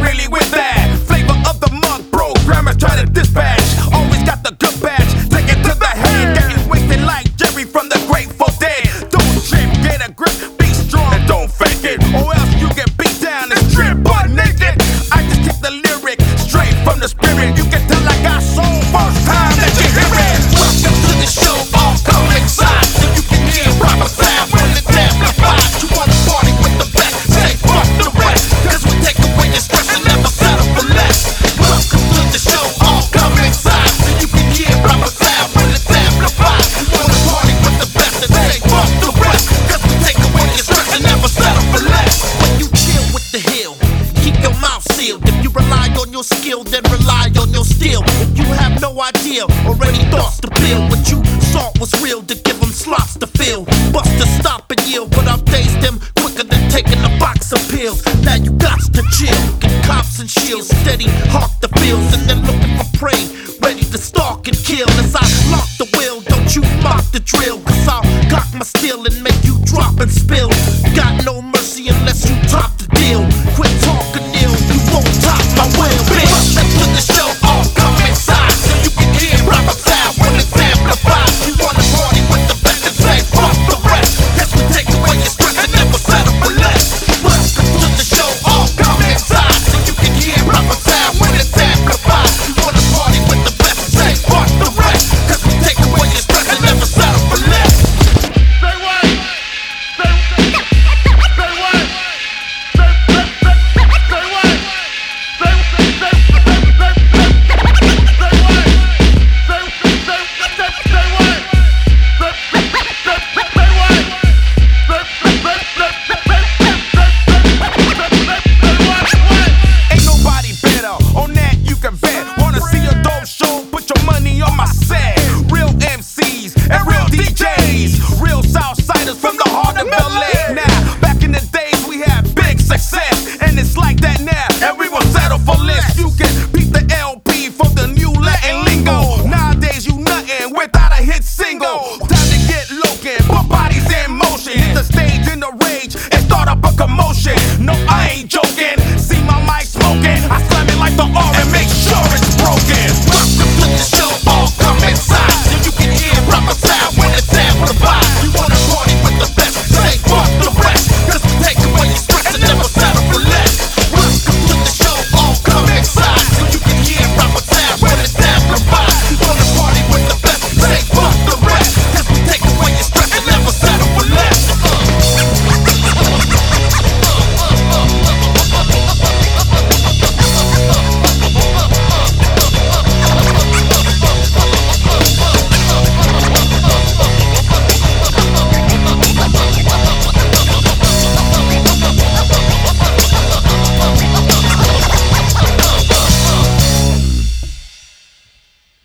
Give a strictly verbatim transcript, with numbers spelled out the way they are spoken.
really with that. Flavor of the month, programmers try to dispatch. Always got the good batch, take it to the head. Getting wasted like Jerry from the Grateful Dead. Don't trip, get a grip, be strong, and don't fake it, or else you get beat down and stripped butt naked. I just kick the lyric straight from the spirit. You can tell I got soul first time that you hear it. Welcome to the show, all come inside, so you can hear proper sound when it's amplified. You wanna party with the best, say fuck the rest, cause we take away your stress and never settle for less. Welcome to the show, all come inside, so you can hear proper sound when it's amplified. You wanna party with the best and say fuck the rest, cause we take away your stress and never settle for less. When you chill with the hill, keep your mouth sealed. If you rely on your skill, then rely on your steel. If you have no idea, already thoughts to build, what you thought was real, to give them slots to fill. Busters stop and yield, but I've dazed them quicker than taking a box of pills. Now you got to chill, get cops and shields steady,